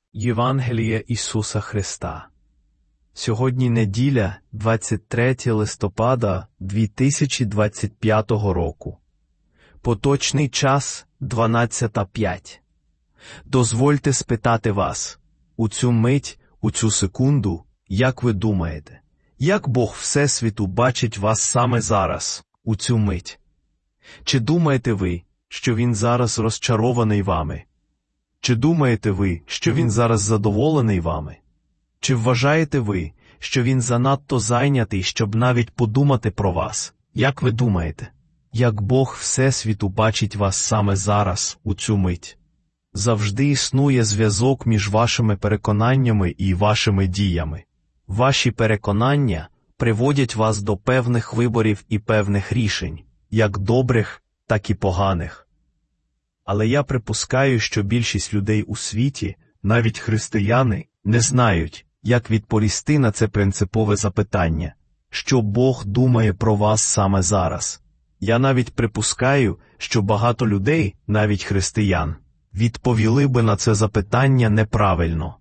Євангеліє Ісуса Христа. Сьогодні неділя, 23 листопада 2025 року. Поточний час 12:05. Дозвольте спитати вас, у цю мить, у цю секунду, як ви думаєте, як Бог Всесвіту бачить вас саме зараз, у цю мить? Чи думаєте ви, що Він зараз розчарований вами? Чи думаєте ви, що Він зараз задоволений вами? Чи вважаєте ви, що Він занадто зайнятий, щоб навіть подумати про вас? Як ви думаєте, як Бог Всесвіту бачить вас саме зараз, у цю мить? Завжди існує зв'язок між вашими переконаннями і вашими діями. Ваші переконання приводять вас до певних виборів і певних рішень, як добрих, так і поганих. Але я припускаю, що більшість людей у світі, навіть християни, не знають, як відповісти на це принципове запитання, що Бог думає про вас саме зараз. Я навіть припускаю, що багато людей, навіть християн, відповіли би на це запитання неправильно.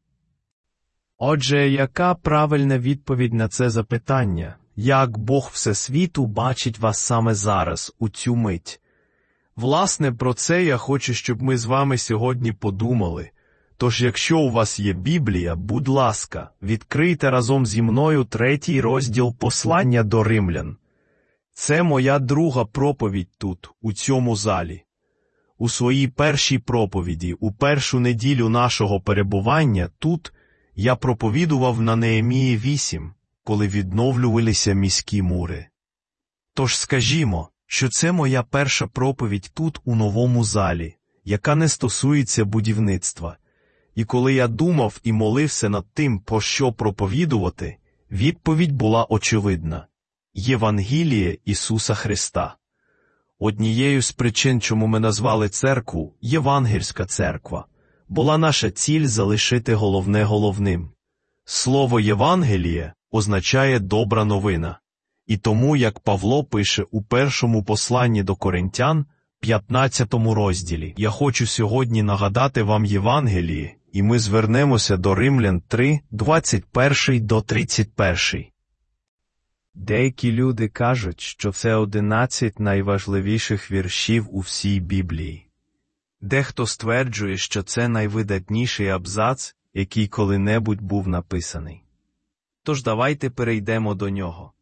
Отже, яка правильна відповідь на це запитання? Як Бог Всесвіту бачить вас саме зараз, у цю мить? Власне, про це я хочу, щоб ми з вами сьогодні подумали. Тож, якщо у вас є Біблія, будь ласка, відкрийте разом зі мною 3 розділ послання до римлян. Це моя друга проповідь тут, у цьому залі. У своїй першій проповіді, у першу неділю нашого перебування тут, я проповідував на Неемії 8, коли відновлювалися міські мури. Тож скажімо, що це моя перша проповідь тут, у новому залі, яка не стосується будівництва. І коли я думав і молився над тим, про що проповідувати, відповідь була очевидна. Євангеліє Ісуса Христа. Однією з причин, чому ми назвали церкву «Євангельська церква», була наша ціль залишити головне головним. Слово «Євангеліє» означає «добра новина». І тому, як Павло пише у першому посланні до Коринтян, 15 розділі, я хочу сьогодні нагадати вам Євангеліє, і ми звернемося до Римлян 3, 21-31. Деякі люди кажуть, що це 11 найважливіших віршів у всій Біблії. Дехто стверджує, що це найвидатніший абзац, який коли-небудь був написаний. Тож давайте перейдемо до нього.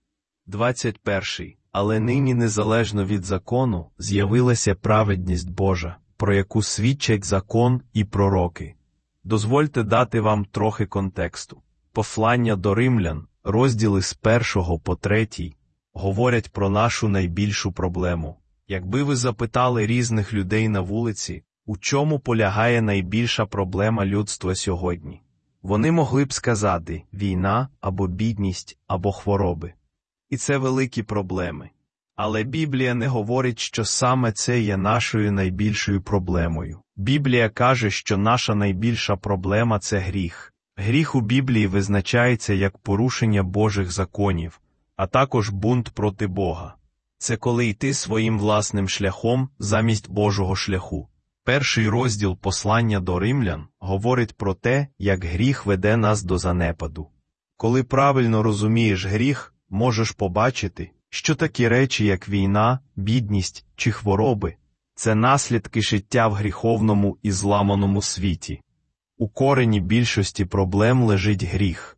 21. Але нині, незалежно від закону, з'явилася праведність Божа, про яку свідчать закон і пророки. Дозвольте дати вам трохи контексту. Послання до римлян, розділи з 1 по 3, говорять про нашу найбільшу проблему. Якби ви запитали різних людей на вулиці, у чому полягає найбільша проблема людства сьогодні, вони могли б сказати «війна» або «бідність» або «хвороби». І це великі проблеми. Але Біблія не говорить, що саме це є нашою найбільшою проблемою. Біблія каже, що наша найбільша проблема – це гріх. Гріх у Біблії визначається як порушення Божих законів, а також бунт проти Бога. Це коли йти своїм власним шляхом замість Божого шляху. Перший розділ послання до римлян говорить про те, як гріх веде нас до занепаду. Коли правильно розумієш гріх, можеш побачити, що такі речі, як війна, бідність чи хвороби – це наслідки життя в гріховному і зламаному світі. У корені більшості проблем лежить гріх.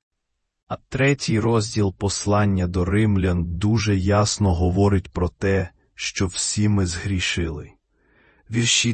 А 3 розділ послання до римлян дуже ясно говорить про те, що всі ми згрішили. Вірші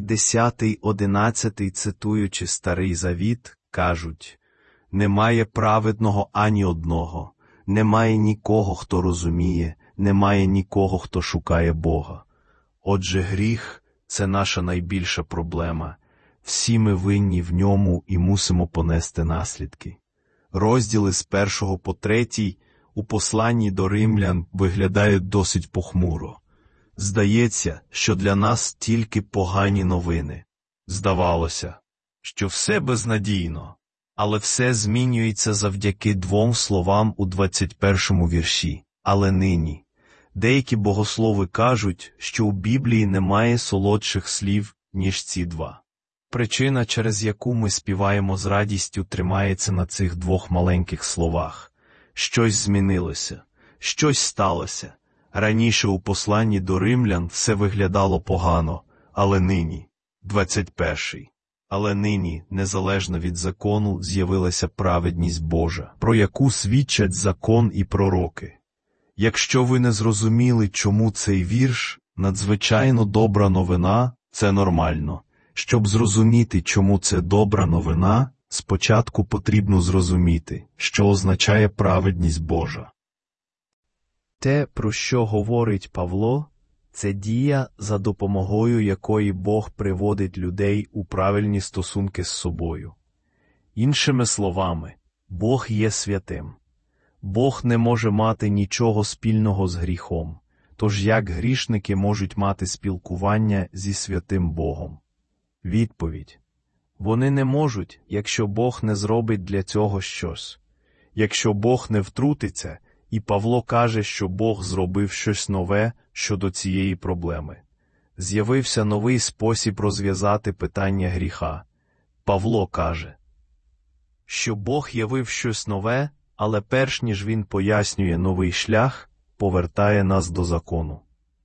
10-11, цитуючи Старий Завіт, кажуть: «Немає праведного ані одного, немає нікого, хто розуміє, немає нікого, хто шукає Бога». Отже, гріх – це наша найбільша проблема. Всі ми винні в ньому і мусимо понести наслідки. Розділи з 1 по 3 у посланні до римлян виглядають досить похмуро. Здається, що для нас тільки погані новини. Здавалося, що все безнадійно. Але все змінюється завдяки 2 словам у 21 вірші. Але нині. Деякі богослови кажуть, що у Біблії немає солодших слів, ніж ці 2. Причина, через яку ми співаємо з радістю, тримається на цих двох маленьких словах. Щось змінилося, щось сталося. Раніше у посланні до римлян все виглядало погано, але нині, 21-й. Але нині, незалежно від закону, з'явилася праведність Божа, про яку свідчать закон і пророки. Якщо ви не зрозуміли, чому цей вірш надзвичайно добра новина, це нормально. Щоб зрозуміти, чому це добра новина, спочатку потрібно зрозуміти, що означає праведність Божа. Те, про що говорить Павло, це дія, за допомогою якої Бог приводить людей у правильні стосунки з собою. Іншими словами, Бог є святим. Бог не може мати нічого спільного з гріхом, тож як грішники можуть мати спілкування зі святим Богом? Відповідь. Вони не можуть, якщо Бог не зробить для цього щось. Якщо Бог не втрутиться, і Павло каже, що Бог зробив щось нове щодо цієї проблеми. З'явився новий спосіб розв'язати питання гріха. Павло каже, що Бог явив щось нове, але перш ніж він пояснює новий шлях, повертає нас до закону.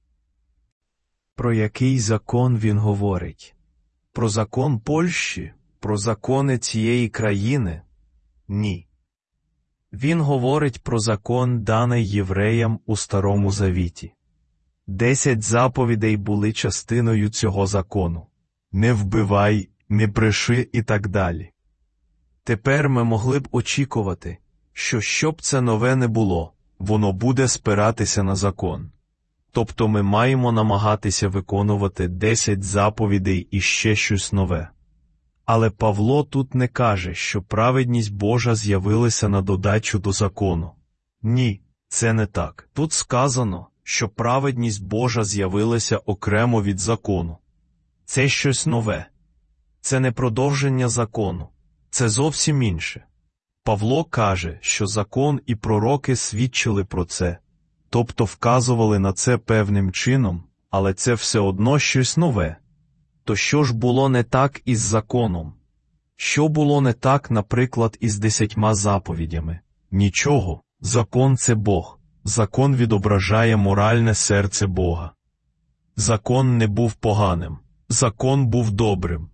Про який закон він говорить? Про закон Польщі? Про закони цієї країни? Ні. Він говорить про закон, даний євреям у Старому Завіті. 10 заповідей були частиною цього закону. Не вбивай, не бреши і так далі. Тепер ми могли б очікувати, що б це нове не було, воно буде спиратися на закон. Тобто ми маємо намагатися виконувати 10 заповідей і ще щось нове. Але Павло тут не каже, що праведність Божа з'явилася на додачу до закону. Ні, це не так. Тут сказано, що праведність Божа з'явилася окремо від закону. Це щось нове. Це не продовження закону. Це зовсім інше. Павло каже, що закон і пророки свідчили про це, тобто вказували на це певним чином, але це все одно щось нове. То що ж було не так із законом? Що було не так, наприклад, із 10 заповідями? Нічого. Закон – це Бог. Закон відображає моральне серце Бога. Закон не був поганим. Закон був добрим.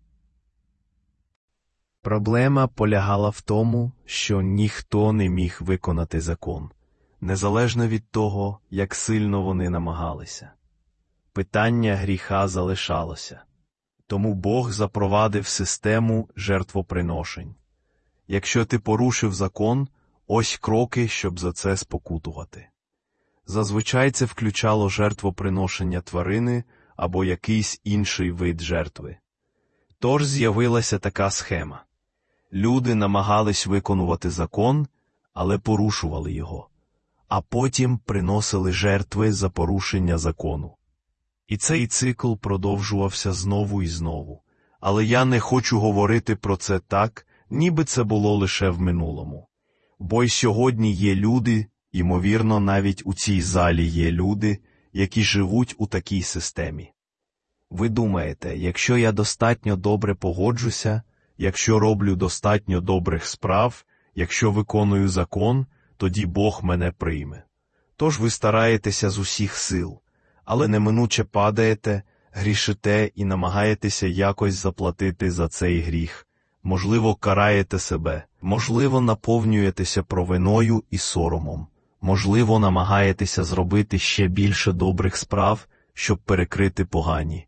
Проблема полягала в тому, що ніхто не міг виконати закон, незалежно від того, як сильно вони намагалися. Питання гріха залишалося. Тому Бог запровадив систему жертвоприношень. Якщо ти порушив закон, ось кроки, щоб за це спокутувати. Зазвичай це включало жертвоприношення тварини або якийсь інший вид жертви. Тож з'явилася така схема. Люди намагались виконувати закон, але порушували його, а потім приносили жертви за порушення закону. І цей цикл продовжувався знову і знову. Але я не хочу говорити про це так, ніби це було лише в минулому. Бо й сьогодні є люди, ймовірно, навіть у цій залі є люди, які живуть у такій системі. Ви думаєте, якщо я достатньо добре поводжуся, якщо роблю достатньо добрих справ, якщо виконую закон, тоді Бог мене прийме. Тож ви стараєтеся з усіх сил, але неминуче падаєте, грішите і намагаєтеся якось заплатити за цей гріх. Можливо, караєте себе, можливо, наповнюєтеся провиною і соромом, можливо, намагаєтеся зробити ще більше добрих справ, щоб перекрити погані.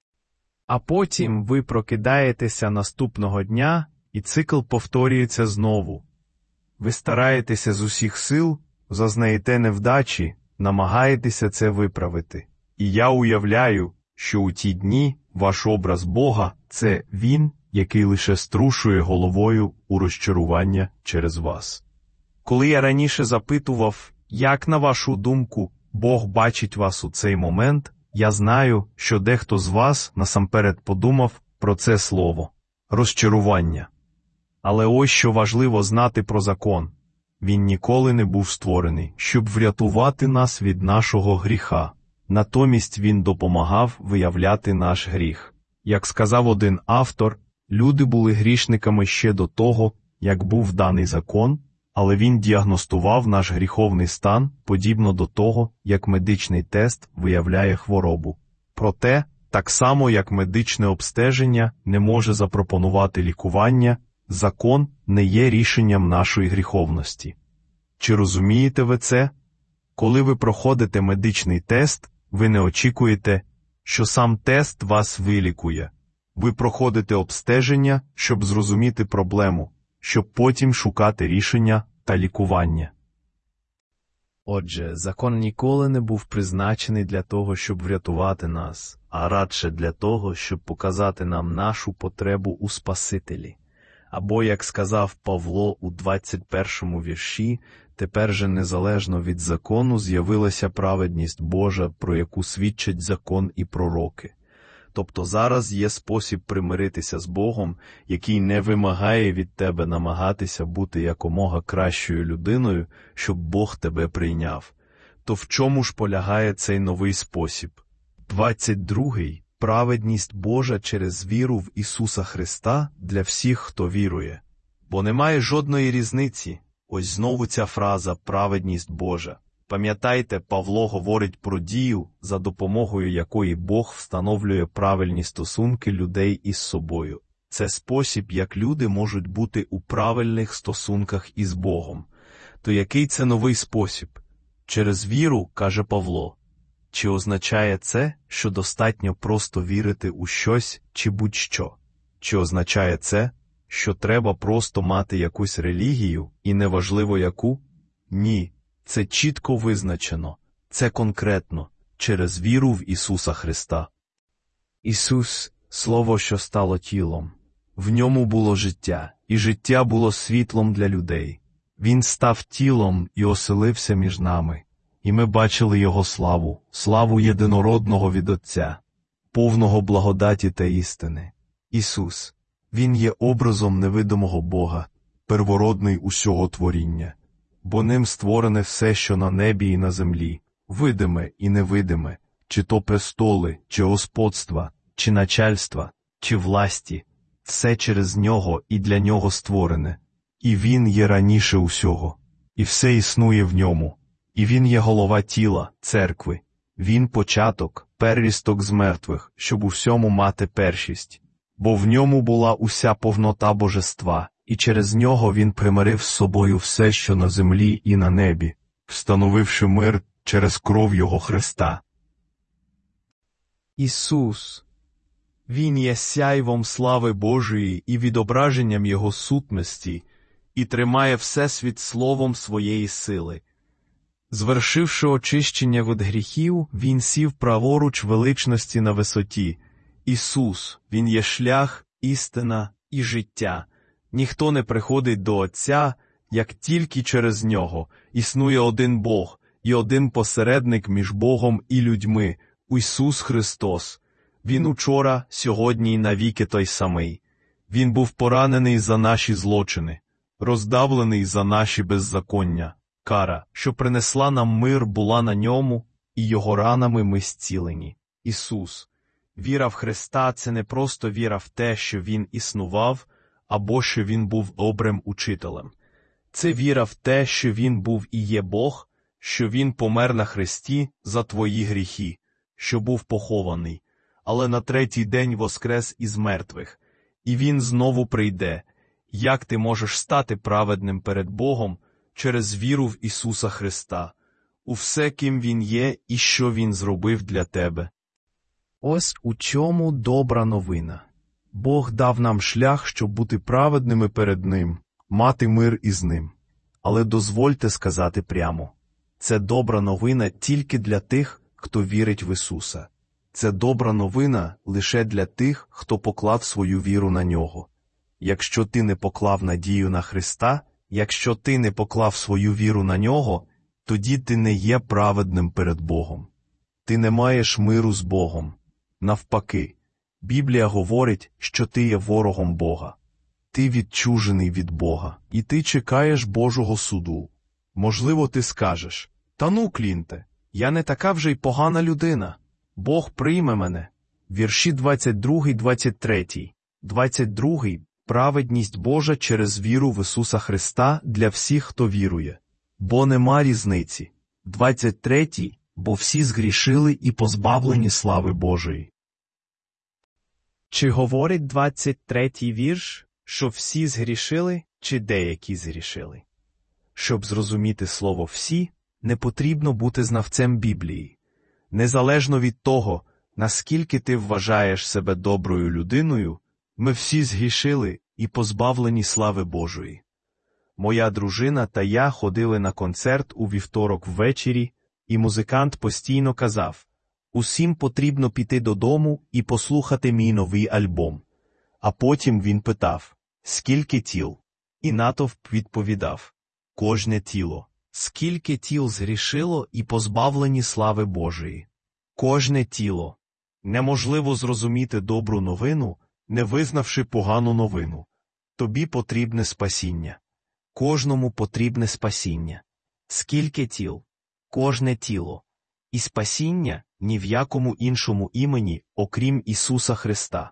А потім ви прокидаєтеся наступного дня, і цикл повторюється знову. Ви стараєтеся з усіх сил, зазнаєте невдачі, намагаєтеся це виправити. І я уявляю, що у ті дні ваш образ Бога – це Він, який лише струшує головою у розчарування через вас. Коли я раніше запитував, як, на вашу думку, Бог бачить вас у цей момент, я знаю, що дехто з вас насамперед подумав про це слово – розчарування. Але ось що важливо знати про закон. Він ніколи не був створений, щоб врятувати нас від нашого гріха. Натомість він допомагав виявляти наш гріх. Як сказав один автор, люди були грішниками ще до того, як був даний закон, але він діагностував наш гріховний стан, подібно до того, як медичний тест виявляє хворобу. Проте, так само як медичне обстеження не може запропонувати лікування, закон не є рішенням нашої гріховності. Чи розумієте ви це? Коли ви проходите медичний тест, ви не очікуєте, що сам тест вас вилікує. Ви проходите обстеження, щоб зрозуміти проблему, щоб потім шукати рішення та лікування. Отже, закон ніколи не був призначений для того, щоб врятувати нас, а радше для того, щоб показати нам нашу потребу у Спасителі. Або, як сказав Павло у 21-му вірші, тепер же незалежно від закону з'явилася праведність Божа, про яку свідчать закон і пророки. Тобто зараз є спосіб примиритися з Богом, який не вимагає від тебе намагатися бути якомога кращою людиною, щоб Бог тебе прийняв. То в чому ж полягає цей новий спосіб? 22-й. Праведність Божа через віру в Ісуса Христа для всіх, хто вірує. Бо немає жодної різниці. Ось знову ця фраза «праведність Божа». Пам'ятайте, Павло говорить про дію, за допомогою якої Бог встановлює правильні стосунки людей із собою. Це спосіб, як люди можуть бути у правильних стосунках із Богом. То який це новий спосіб? Через віру, каже Павло. Чи означає це, що достатньо просто вірити у щось чи будь-що? Чи означає це, що треба просто мати якусь релігію, і неважливо яку? Ні. Це чітко визначено, це конкретно, через віру в Ісуса Христа. Ісус – Слово, що стало тілом. В ньому було життя, і життя було світлом для людей. Він став тілом і оселився між нами. І ми бачили Його славу, славу єдинородного від Отця, повного благодаті та істини. Ісус – Він є образом невидимого Бога, первородний усього творіння. Бо ним створене все, що на небі і на землі, видиме і невидиме, чи то престоли, чи господства, чи начальства, чи власті, все через нього і для нього створене. І він є раніше усього, і все існує в ньому. І він є голова тіла, церкви. Він початок, первісток з мертвих, щоб у всьому мати першість. Бо в ньому була уся повнота божества. І через нього він примирив з собою все, що на землі і на небі, встановивши мир через кров Його Христа. Ісус. Він є сяйвом слави Божої і відображенням Його сутності, і тримає всесвіт словом своєї сили. Звершивши очищення від гріхів, Він сів праворуч величності на висоті. Ісус, Він є шлях, істина і життя. Ніхто не приходить до Отця, як тільки через Нього. Існує один Бог і один посередник між Богом і людьми – Ісус Христос. Він учора, сьогодні і навіки той самий. Він був поранений за наші злочини, роздавлений за наші беззаконня. Кара, що принесла нам мир, була на ньому, і Його ранами ми зцілені. Ісус. Віра в Христа – це не просто віра в те, що Він існував, або що Він був добрим учителем. Це віра в те, що Він був і є Бог, що Він помер на хресті за твої гріхи, що був похований, але на третій день воскрес із мертвих, і Він знову прийде. Як ти можеш стати праведним перед Богом через віру в Ісуса Христа, у все, ким Він є і що Він зробив для тебе? Ось у чому добра новина. Бог дав нам шлях, щоб бути праведними перед Ним, мати мир із Ним. Але дозвольте сказати прямо, це добра новина тільки для тих, хто вірить в Ісуса. Це добра новина лише для тих, хто поклав свою віру на Нього. Якщо ти не поклав надію на Христа, якщо ти не поклав свою віру на Нього, тоді ти не є праведним перед Богом. Ти не маєш миру з Богом. Навпаки, Біблія говорить, що ти є ворогом Бога. Ти відчужений від Бога, і ти чекаєш Божого суду. Можливо, ти скажеш, «Та ну, Клінте, я не така вже й погана людина. Бог прийме мене. вірші 22-23. 22. Праведність Божа через віру в Ісуса Христа для всіх, хто вірує. Бо нема різниці. 23. Бо всі згрішили і позбавлені слави Божої. Чи говорить 23-й вірш, що всі згрішили, чи деякі згрішили? Щоб зрозуміти слово «всі», не потрібно бути знавцем Біблії. Незалежно від того, наскільки ти вважаєш себе доброю людиною, ми всі згрішили і позбавлені слави Божої. Моя дружина та я ходили на концерт у вівторок ввечері, і музикант постійно казав: «Усім потрібно піти додому і послухати мій новий альбом». А потім він питав: «Скільки тіл?» І натовп відповідав: «Кожне тіло». Скільки тіл згрішило і позбавлені слави Божої? Кожне тіло. Неможливо зрозуміти добру новину, не визнавши погану новину. Тобі потрібне спасіння. Кожному потрібне спасіння. Скільки тіл? Кожне тіло. І спасіння ні в якому іншому імені, окрім Ісуса Христа.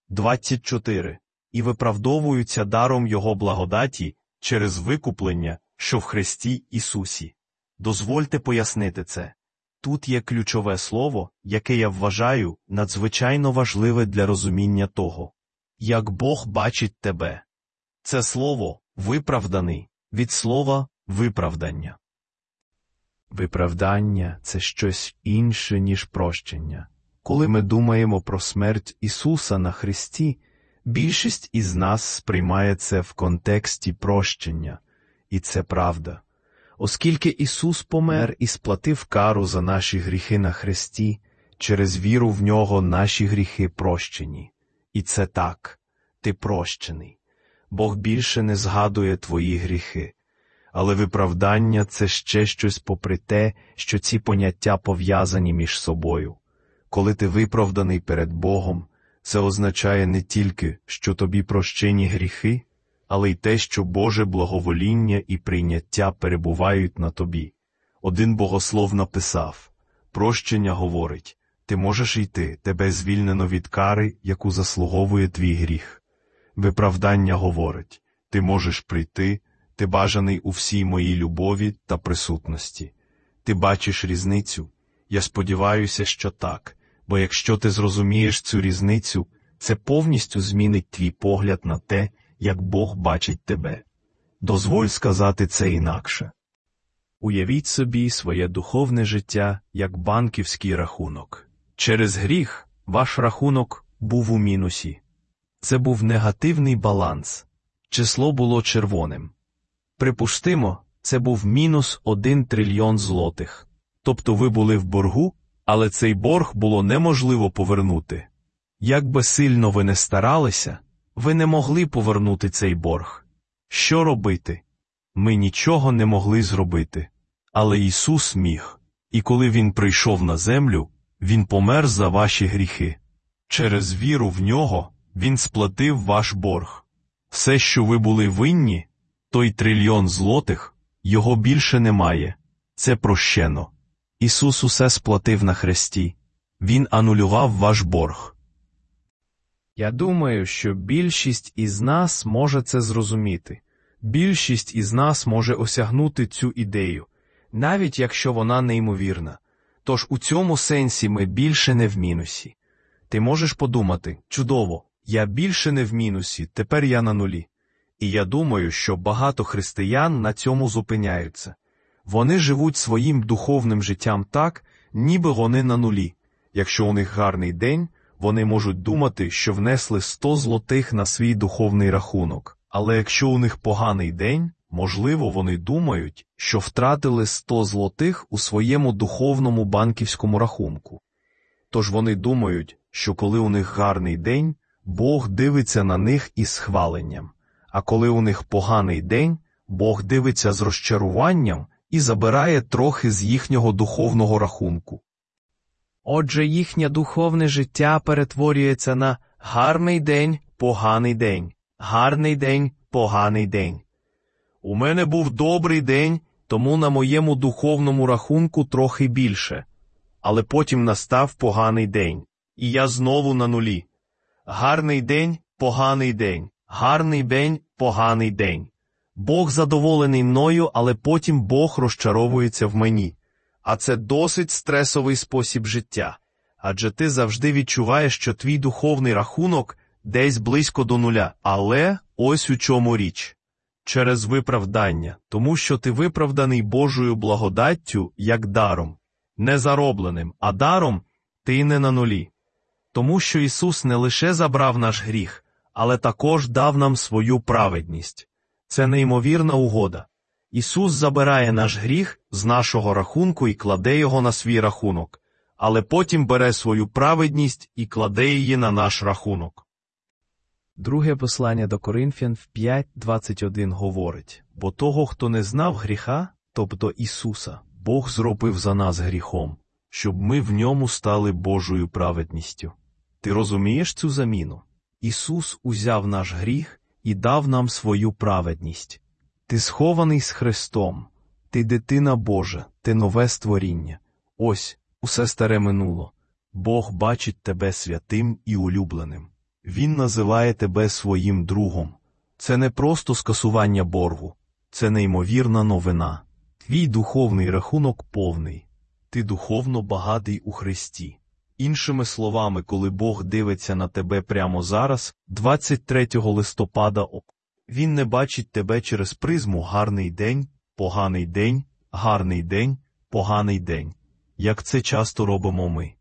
24. І виправдовуються даром Його благодаті через викуплення, що в Христі Ісусі. Дозвольте пояснити це. Тут є ключове слово, яке я вважаю надзвичайно важливе для розуміння того, як Бог бачить тебе. Це слово «виправданий» від слова «виправдання». Виправдання – це щось інше, ніж прощення. Коли ми думаємо про смерть Ісуса на Христі, більшість із нас сприймає це в контексті прощення. І це правда. Оскільки Ісус помер і сплатив кару за наші гріхи на хресті, через віру в Нього наші гріхи прощені. І це так. Ти прощений. Бог більше не згадує твої гріхи. Але виправдання – це ще щось попри те, що ці поняття пов'язані між собою. Коли ти виправданий перед Богом, це означає не тільки, що тобі прощені гріхи, але й те, що Боже благовоління і прийняття перебувають на тобі. Один богослов написав: «Прощення говорить, ти можеш йти, тебе звільнено від кари, яку заслуговує твій гріх. Виправдання говорить, ти можеш прийти, ти бажаний у всій моїй любові та присутності. Ти бачиш різницю? Я сподіваюся, що так, бо якщо ти зрозумієш цю різницю, це повністю змінить твій погляд на те, як Бог бачить тебе. Дозволь сказати це інакше. Уявіть собі своє духовне життя як банківський рахунок. Через гріх ваш рахунок був у мінусі. Це був негативний баланс. Число було червоним. Припустимо, це був мінус 1 трильйон злотих. Тобто ви були в боргу, але цей борг було неможливо повернути. Як би сильно ви не старалися, ви не могли повернути цей борг. Що робити? Ми нічого не могли зробити. Але Ісус міг. І коли Він прийшов на землю, Він помер за ваші гріхи. Через віру в Нього Він сплатив ваш борг. Все, що ви були винні, той трильйон злотих, його більше немає. Це прощено. Ісус усе сплатив на хресті. Він анулював ваш борг. Я думаю, що більшість із нас може це зрозуміти. Більшість із нас може осягнути цю ідею, навіть якщо вона неймовірна. Тож у цьому сенсі ми більше не в мінусі. Ти можеш подумати: чудово, я більше не в мінусі, тепер я на нулі. І я думаю, що багато християн на цьому зупиняються. Вони живуть своїм духовним життям так, ніби вони на нулі. Якщо у них гарний день, вони можуть думати, що внесли 100 злотих на свій духовний рахунок. Але якщо у них поганий день, можливо, вони думають, що втратили 100 злотих у своєму духовному банківському рахунку. Тож вони думають, що коли у них гарний день, Бог дивиться на них із схваленням. А коли у них поганий день, Бог дивиться з розчаруванням і забирає трохи з їхнього духовного рахунку. Отже, їхнє духовне життя перетворюється на гарний день, поганий день, гарний день, поганий день. У мене був добрий день, тому на моєму духовному рахунку трохи більше. Але потім настав поганий день, і я знову на нулі. Гарний день, поганий день, гарний день, поганий день. Бог задоволений мною, але потім Бог розчаровується в мені. А це досить стресовий спосіб життя. Адже ти завжди відчуваєш, що твій духовний рахунок десь близько до нуля. Але ось у чому річ. Через виправдання, тому що ти виправданий Божою благодаттю як даром. Не заробленим, а даром ти й не на нулі. Тому що Ісус не лише забрав наш гріх, але також дав нам свою праведність. Це неймовірна угода. Ісус забирає наш гріх з нашого рахунку і кладе його на свій рахунок, але потім бере свою праведність і кладе її на наш рахунок. Друге послання до Коринфян в 5:21 говорить: «Бо того, хто не знав гріха, тобто Ісуса, Бог зробив за нас гріхом, щоб ми в ньому стали Божою праведністю». Ти розумієш цю заміну? Ісус узяв наш гріх і дав нам свою праведність. Ти схований з Христом, ти дитина Божа, ти нове створіння. Ось, усе старе минуло. Бог бачить тебе святим і улюбленим. Він називає тебе своїм другом. Це не просто скасування боргу, це неймовірна новина. Твій духовний рахунок повний. Ти духовно багатий у Христі. Іншими словами, коли Бог дивиться на тебе прямо зараз, 23 листопада, Він не бачить тебе через призму «гарний день», «поганий день», «гарний день», «поганий день», як це часто робимо ми.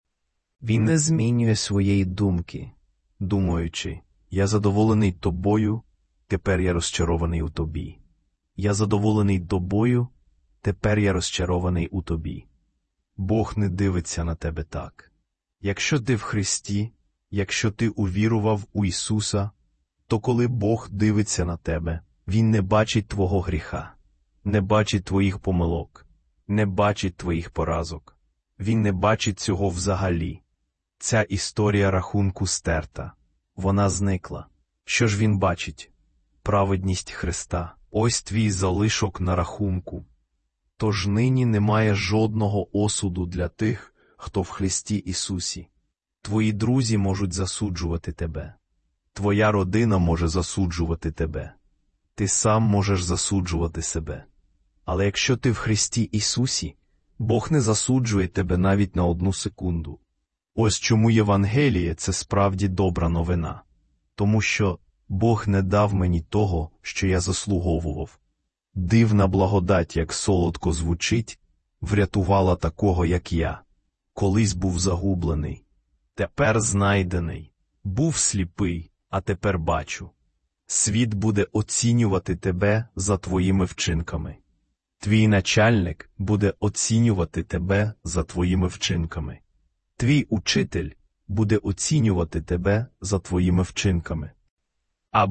Він не змінює своєї думки, думаючи: «Я задоволений тобою, тепер я розчарований у тобі. Я задоволений тобою, тепер я розчарований у тобі». Бог не дивиться на тебе так. Якщо ти в Христі, якщо ти увірував у Ісуса, то коли Бог дивиться на тебе, Він не бачить твого гріха, не бачить твоїх помилок, не бачить твоїх поразок. Він не бачить цього взагалі. Ця історія рахунку стерта. Вона зникла. Що ж він бачить? Праведність Христа. Ось твій залишок на рахунку. Тож нині немає жодного осуду для тих, хто в Христі Ісусі. Твої друзі можуть засуджувати тебе. Твоя родина може засуджувати тебе. Ти сам можеш засуджувати себе. Але якщо ти в Христі Ісусі, Бог не засуджує тебе навіть на 1 секунду. Ось чому Євангеліє – це справді добра новина. Тому що Бог не дав мені того, що я заслуговував. Дивна благодать, як солодко звучить, врятувала такого, як я. Колись був загублений, тепер знайдений, був сліпий, а тепер бачу. Світ буде оцінювати тебе за твоїми вчинками. Твій начальник буде оцінювати тебе за твоїми вчинками. Твій учитель буде оцінювати тебе за твоїми вчинками. А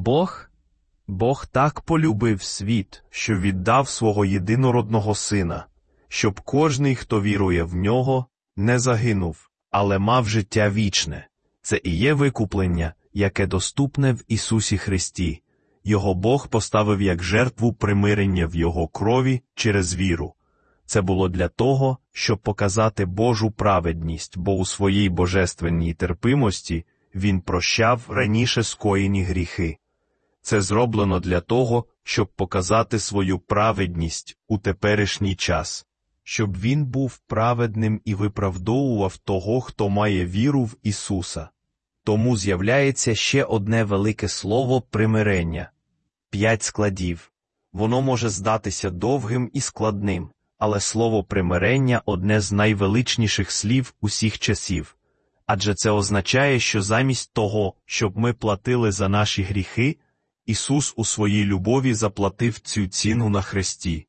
Бог так полюбив світ, що віддав свого єдинородного Сина, щоб кожний, хто вірує в Нього, не загинув, але мав життя вічне. Це і є викуплення, яке доступне в Ісусі Христі. Його Бог поставив як жертву примирення в Його крові через віру. Це було для того, щоб показати Божу праведність, бо у своїй божественній терпимості Він прощав раніше скоєні гріхи. Це зроблено для того, щоб показати свою праведність у теперішній час, щоб Він був праведним і виправдовував того, хто має віру в Ісуса. Тому з'являється ще одне велике слово «примирення». 5 складів. Воно може здатися довгим і складним, але слово «примирення» – одне з найвеличніших слів усіх часів. Адже це означає, що замість того, щоб ми платили за наші гріхи, Ісус у своїй любові заплатив цю ціну на хресті.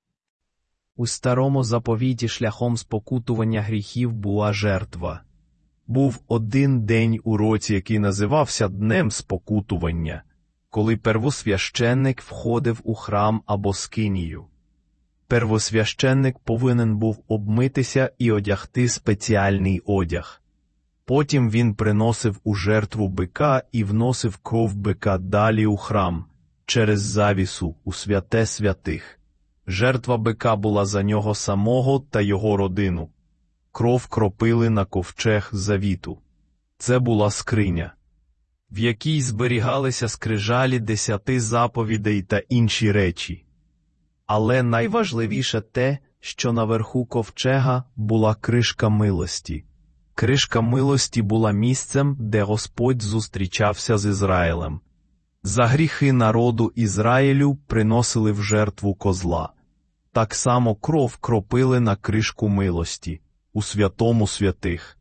У старому заповіті шляхом спокутування гріхів була жертва. Був один день у році, який називався Днем спокутування, коли первосвященник входив у храм або скинію. Первосвященник повинен був обмитися і одягти спеціальний одяг. Потім він приносив у жертву бика і вносив кров бика далі у храм, через завісу у святе святих. Жертва бика була за нього самого та його родину. Кров кропили на ковчег завіту. Це була скриня, в якій зберігалися скрижалі 10 заповідей та інші речі. Але найважливіше те, що наверху ковчега була кришка милості. Кришка милості була місцем, де Господь зустрічався з Ізраїлем. За гріхи народу Ізраїлю приносили в жертву козла. Так само кров кропили на кришку милості, у святому святих.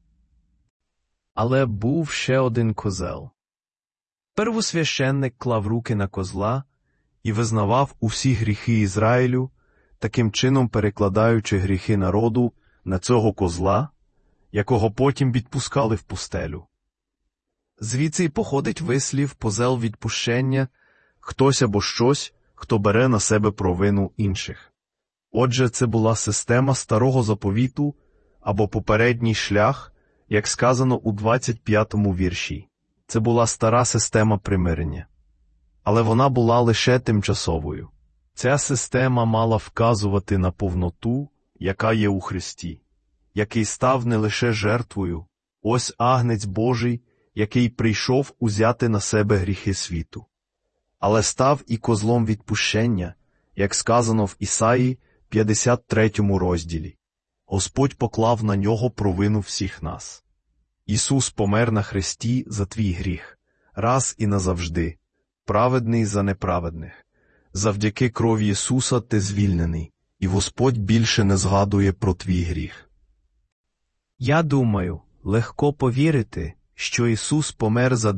Але був ще один козел. Первосвященник клав руки на козла і визнавав усі гріхи Ізраїлю, таким чином перекладаючи гріхи народу на цього козла, якого потім відпускали в пустелю. Звідси й походить вислів «позел відпущення» – хтось або щось, хто бере на себе провину інших. Отже, це була система Старого Заповіту або попередній шлях, як сказано у 25-му вірші. Це була стара система примирення. Але вона була лише тимчасовою. Ця система мала вказувати на повноту, яка є у Христі, який став не лише жертвою, ось агнець Божий, який прийшов узяти на себе гріхи світу, але став і козлом відпущення, як сказано в Ісаї 53 розділі. Господь поклав на нього провину всіх нас. Ісус помер на хресті за твій гріх, раз і назавжди, праведний за неправедних. Завдяки крові Ісуса ти звільнений, і Господь більше не згадує про твій гріх. Я думаю, легко повірити, що Ісус помер за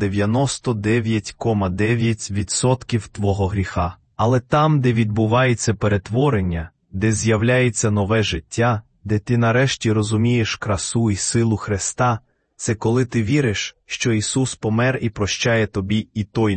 99,9% твого гріха. Але там, де відбувається перетворення, де з'являється нове життя, де ти нарешті розумієш красу і силу Христа, це коли ти віриш, що Ісус помер і прощає тобі і той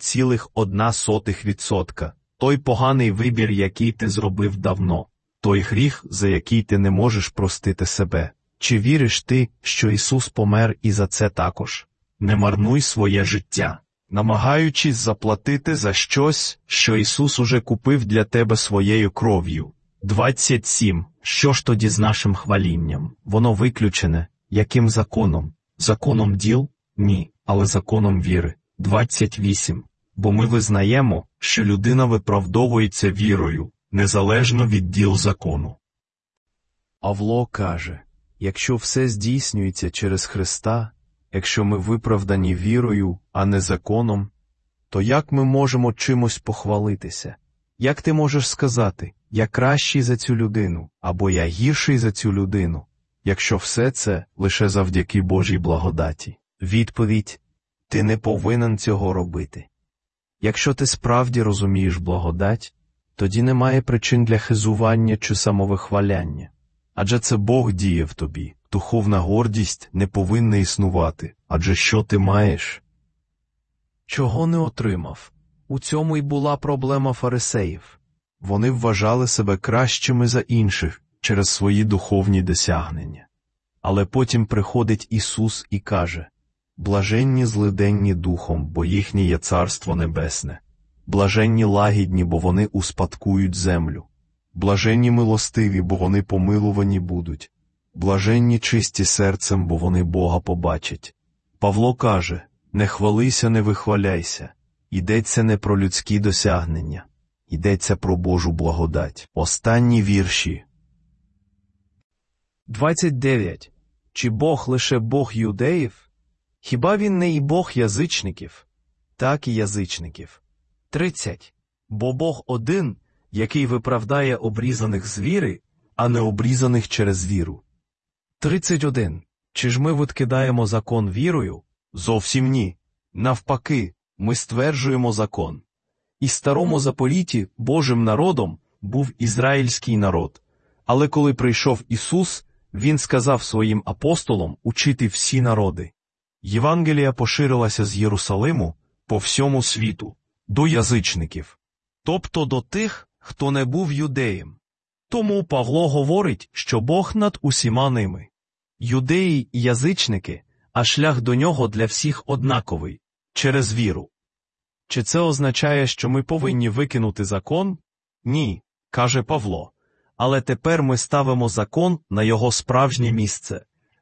0,1%, той поганий вибір, який ти зробив давно, той гріх, за який ти не можеш простити себе. Чи віриш ти, що Ісус помер і за це також? Не марнуй своє життя, намагаючись заплатити за щось, що Ісус уже купив для тебе своєю кров'ю. 27. Що ж тоді з нашим хвалінням? Воно виключене. Яким законом? Законом діл? Ні, але законом віри. 28. Бо ми визнаємо, що людина виправдовується вірою, незалежно від діл закону. Павло каже, якщо все здійснюється через Христа, якщо ми виправдані вірою, а не законом, то як ми можемо чимось похвалитися? Як ти можеш сказати, я кращий за цю людину, або я гірший за цю людину, якщо все це лише завдяки Божій благодаті? Відповідь – ти не повинен цього робити. Якщо ти справді розумієш благодать, тоді немає причин для хизування чи самовихваляння. Адже це Бог діє в тобі. Духовна гордість не повинна існувати. Адже що ти маєш? Чого не отримав? У цьому й була проблема фарисеїв. Вони вважали себе кращими за інших через свої духовні досягнення. Але потім приходить Ісус і каже, «Блаженні злиденні духом, бо їхнє є Царство Небесне. Блаженні лагідні, бо вони успадкують землю. Блаженні милостиві, бо вони помилувані будуть. Блаженні чисті серцем, бо вони Бога побачать». Павло каже, не хвалися, не вихваляйся. Йдеться не про людські досягнення. Йдеться про Божу благодать. Останні вірші. 29. Чи Бог лише Бог юдеїв? Хіба Він не і Бог язичників? Так і язичників. 30. Бо Бог один, який виправдає обрізаних з віри, а не обрізаних через віру. 31. Чи ж ми відкидаємо закон вірою? Зовсім ні. Навпаки, ми стверджуємо закон. І старому заповіті Божим народом був ізраїльський народ. Але коли прийшов Ісус, Він сказав своїм апостолам учити всі народи. Євангелія поширилася з Єрусалиму по всьому світу, до язичників, тобто до тих, хто не був юдеєм. Тому Павло говорить, що Бог над усіма ними. Юдеї і язичники, а шлях до нього для всіх однаковий – через віру. Чи це означає, що ми повинні викинути закон? Ні, каже Павло. Але тепер ми ставимо закон на його справжнє місце.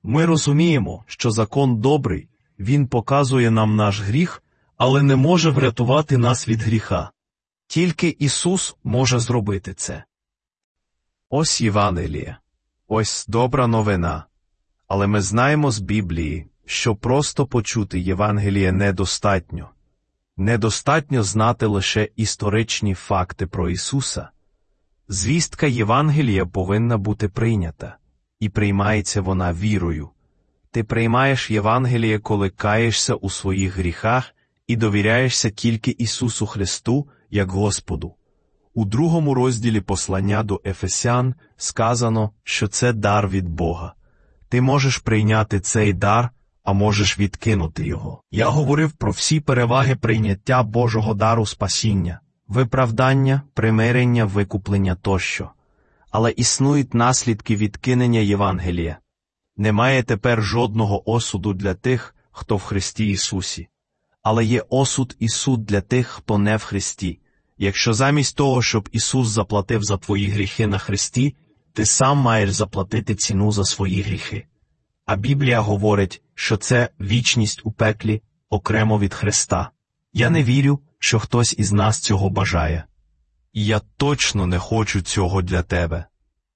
Ми розуміємо, що закон добрий, він показує нам наш гріх, але не може врятувати нас від гріха. Тільки Ісус може зробити це. Ось Євангеліє. Ось добра новина. Але ми знаємо з Біблії, що просто почути Євангеліє недостатньо. Недостатньо знати лише історичні факти про Ісуса. Звістка Євангелія повинна бути прийнята. І приймається вона вірою. Ти приймаєш Євангеліє, коли каєшся у своїх гріхах і довіряєшся тільки Ісусу Христу, як Господу. У 2 розділі послання до Ефесян сказано, що це дар від Бога. Ти можеш прийняти цей дар, а можеш відкинути його. Я говорив про всі переваги прийняття Божого дару спасіння, виправдання, примирення, викуплення тощо. Але існують наслідки відкинення Євангелія. Немає тепер жодного осуду для тих, хто в Христі Ісусі. Але є осуд і суд для тих, хто не в Христі. Якщо замість того, щоб Ісус заплатив за твої гріхи на Христі, ти сам маєш заплатити ціну за свої гріхи. А Біблія говорить, що це вічність у пеклі окремо від Христа. Я не вірю, що хтось із нас цього бажає. І я точно не хочу цього для тебе.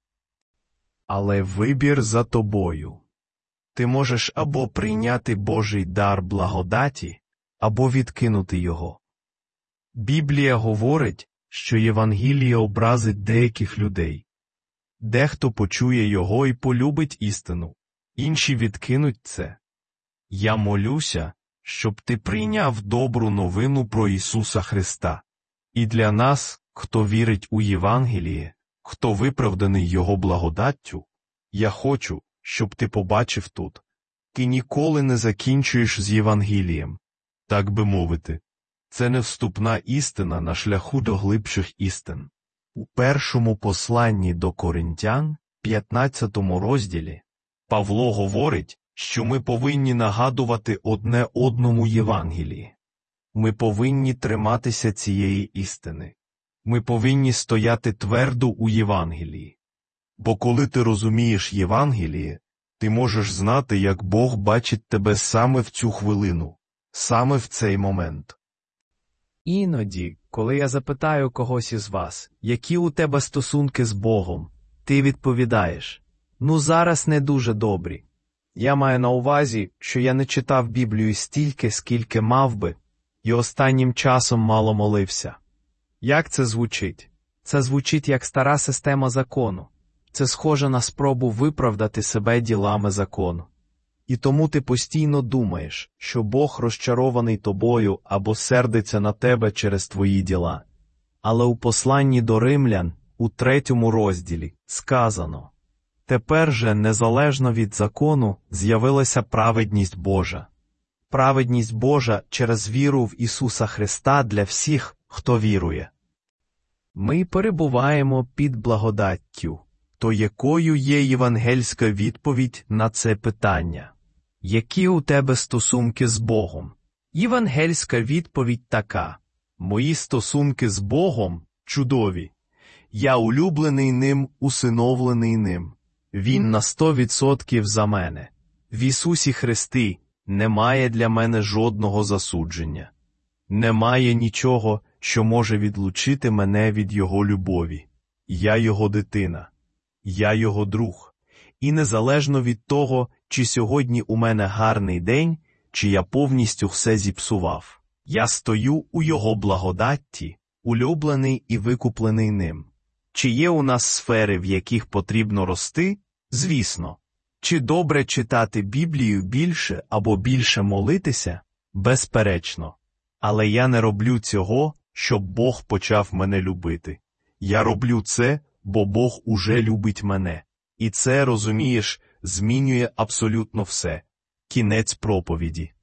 Але вибір за тобою. Ти можеш або прийняти Божий дар благодаті, або відкинути його. Біблія говорить, що Євангеліє образить деяких людей. Дехто почує його і полюбить істину, інші відкинуть це. Я молюся, щоб ти прийняв добру новину про Ісуса Христа. І для нас, хто вірить у Євангеліє, хто виправданий Його благодаттю, я хочу, щоб ти побачив тут. Ти ніколи не закінчуєш з Євангелієм, так би мовити. Це не вступна істина на шляху до глибших істин. У першому посланні до Коринтян, 15 розділі, Павло говорить, що ми повинні нагадувати одне одному Євангелії. Ми повинні триматися цієї істини. Ми повинні стояти твердо у Євангелії. Бо коли ти розумієш Євангеліє, ти можеш знати, як Бог бачить тебе саме в цю хвилину, саме в цей момент. Іноді, коли я запитаю когось із вас, які у тебе стосунки з Богом, ти відповідаєш: «Ну зараз не дуже добрі». Я маю на увазі, що я не читав Біблію стільки, скільки мав би, і останнім часом мало молився. Як це звучить? Це звучить як стара система закону. Це схоже на спробу виправдати себе ділами закону. І тому ти постійно думаєш, що Бог розчарований тобою або сердиться на тебе через твої діла. Але у посланні до Римлян, у 3 розділі, сказано: «Тепер же, незалежно від закону, з'явилася праведність Божа». Праведність Божа через віру в Ісуса Христа для всіх, хто вірує. Ми перебуваємо під благодаттю. То якою є євангельська відповідь на це питання? Які у тебе стосунки з Богом? Євангельська відповідь така: мої стосунки з Богом чудові. Я улюблений ним, усиновлений ним. Він на 100% за мене. В Ісусі Христі немає для мене жодного засудження. Немає нічого, що може відлучити мене від Його любові. Я Його дитина. Я Його друг. І незалежно від того, чи сьогодні у мене гарний день, чи я повністю все зіпсував, я стою у Його благодатті, улюблений і викуплений ним. Чи є у нас сфери, в яких потрібно рости? Звісно. Чи добре читати Біблію більше або більше молитися? Безперечно. Але я не роблю цього, щоб Бог почав мене любити. Я роблю це, бо Бог уже любить мене. І це, розумієш, змінює абсолютно все. Кінець проповіді.